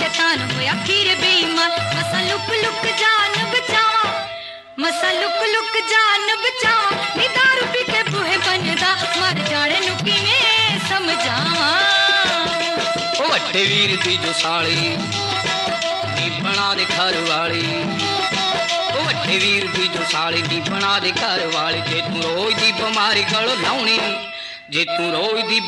शैतान होया खीर बेईमान मसा लुक लुक जान बचावा मसा लुक लुक जान बचावा नी दारू पी के बूहे बनदा मर जाने नु किवें समझावा ओ वड्डे वीर दी जो साली नी बना दे घर वाली ओ वड्डे वीर दी जो साली नी बना दे घर वाली जे तू रोज दी बीमारी गल लाउणी जे तू रोज दी